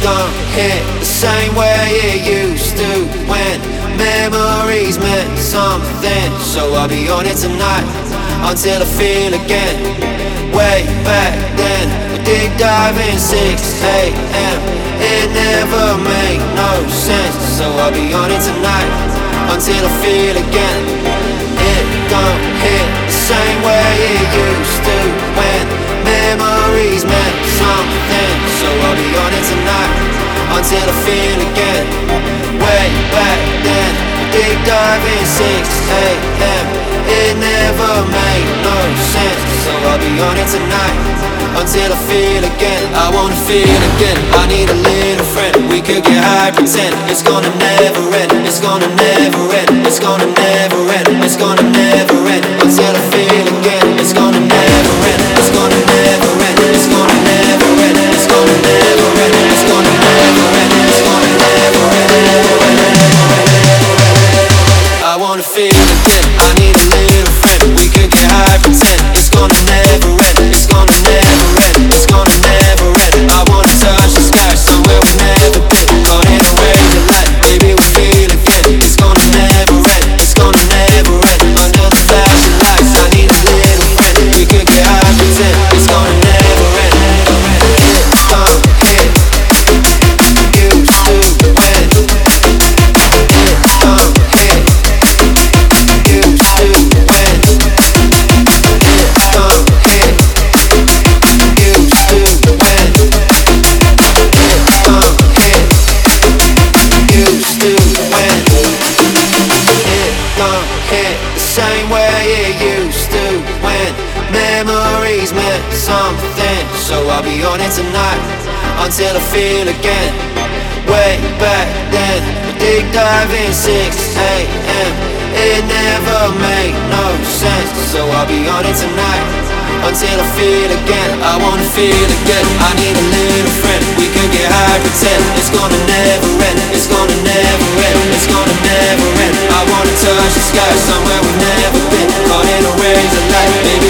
don't hit the same way it used to when memories meant something. So I'll be on it tonight until I feel again. Way back then, we dig diving 6 a.m. It never made no sense. So I'll be on it tonight until I feel again. It don't hit the same way it used to when memories meant something. So I'll be on it tonight until I feel again. Way back then, we dig diving 6 a.m. It never made no sense. So I'll be on it tonight until I feel again. I wanna feel again. I need a little friend. We could get high, pretend it's gonna never end. It's gonna never end. It's gonna never end. It's gonna never end until I feel again. It's gonna never end. It's gonna never end. It's gonna never end. It's gonna never end. It's gonna never end. It's gonna never end. I wanna feel again. I need a little friend. We could get high, pretend it's gonna never end. It's gonna never end. It's gonna never end. I wanna touch the sky somewhere we've never been. Caught in a ray of light, baby we feel again. It's gonna never end. It's gonna never end. Under the flashing lights, I need a little friend. We could get high, pretend it's gonna never end. It don't hit used to when. It don't hit used to when. It don't hit used to when. It don't hit used to when. It don't hit the same way it used to when memories meant something. So I'll be on it tonight until I feel again. Way back then, we dig diving 6 a.m. It never made no sense. So I'll be on it tonight until I feel again. I wanna feel again. I need a little friend. We could get high, pretend it's gonna never end. It's gonna never end. It's gonna never end. I wanna touch the sky somewhere we've never been. Caught in a rays of light, baby